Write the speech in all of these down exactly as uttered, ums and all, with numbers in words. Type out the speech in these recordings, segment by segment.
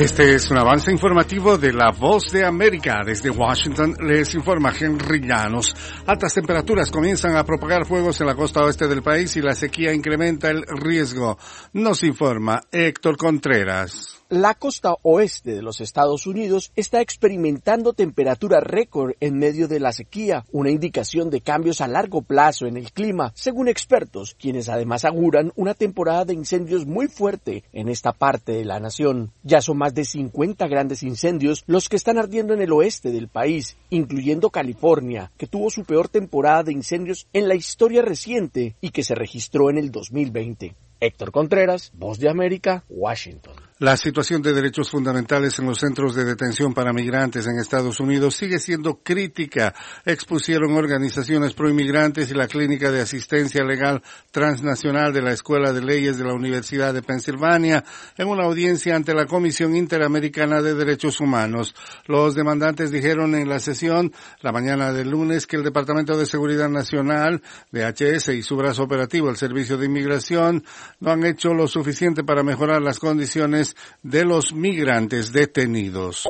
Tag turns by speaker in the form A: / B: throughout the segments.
A: Este es un avance informativo de La Voz de América. Desde Washington les informa Henry Llanos. Altas temperaturas comienzan a propagar fuegos en la costa oeste del país y la sequía incrementa el riesgo. Nos informa Héctor Contreras.
B: La costa oeste de los Estados Unidos está experimentando temperatura récord en medio de la sequía, una indicación de cambios a largo plazo en el clima, según expertos, quienes además auguran una temporada de incendios muy fuerte en esta parte de la nación. Ya son más de cincuenta grandes incendios los que están ardiendo en el oeste del país, incluyendo California, que tuvo su peor temporada de incendios en la historia reciente y que se registró en el dos mil veinte. Héctor Contreras, Voz de América, Washington.
A: La situación de derechos fundamentales en los centros de detención para migrantes en Estados Unidos sigue siendo crítica, expusieron organizaciones proinmigrantes y la Clínica de Asistencia Legal Transnacional de la Escuela de Leyes de la Universidad de Pensilvania en una audiencia ante la Comisión Interamericana de Derechos Humanos. Los demandantes dijeron en la sesión la mañana del lunes que el Departamento de Seguridad Nacional, D H S, y su brazo operativo, el Servicio de Inmigración, no han hecho lo suficiente para mejorar las condiciones de los migrantes detenidos.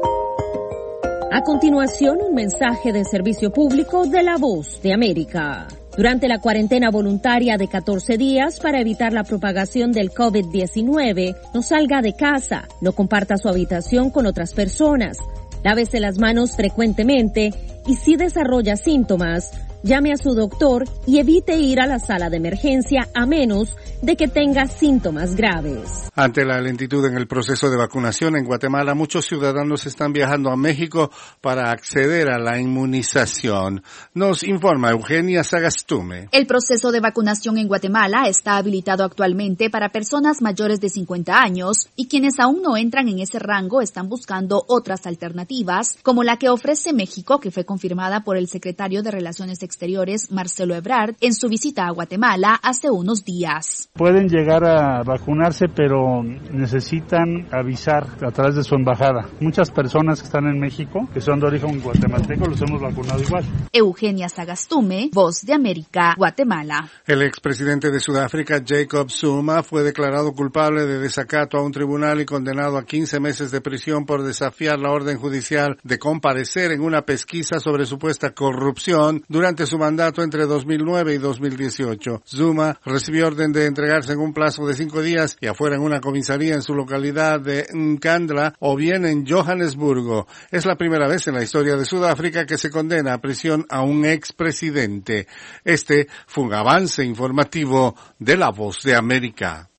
C: A continuación, un mensaje de servicio público de La Voz de América. Durante la cuarentena voluntaria de catorce días para evitar la propagación del COVID diecinueve, no salga de casa, no comparta su habitación con otras personas, lávese las manos frecuentemente y si desarrolla síntomas, llame a su doctor y evite ir a la sala de emergencia a menos de que tenga síntomas graves.
A: Ante la lentitud en el proceso de vacunación en Guatemala, muchos ciudadanos están viajando a México para acceder a la inmunización. Nos informa Eugenia Sagastume.
D: El proceso de vacunación en Guatemala está habilitado actualmente para personas mayores de cincuenta años y quienes aún no entran en ese rango están buscando otras alternativas, como la que ofrece México, que fue confirmada por el secretario de Relaciones Exteriores, Marcelo Ebrard, en su visita a Guatemala hace unos días.
E: Pueden llegar a vacunarse, pero necesitan avisar a través de su embajada. Muchas personas que están en México, que son de origen guatemalteco, los hemos vacunado igual.
D: Eugenia Sagastume, Voz de América, Guatemala.
A: El expresidente de Sudáfrica, Jacob Zuma, fue declarado culpable de desacato a un tribunal y condenado a quince meses de prisión por desafiar la orden judicial de comparecer en una pesquisa sobre supuesta corrupción durante su mandato entre dos mil nueve y dos mil dieciocho. Zuma recibió orden de entregarse en un plazo de cinco días y afuera en una comisaría en su localidad de Nkandla o bien en Johannesburgo. Es la primera vez en la historia de Sudáfrica que se condena a prisión a un expresidente. Este fue un avance informativo de La Voz de América.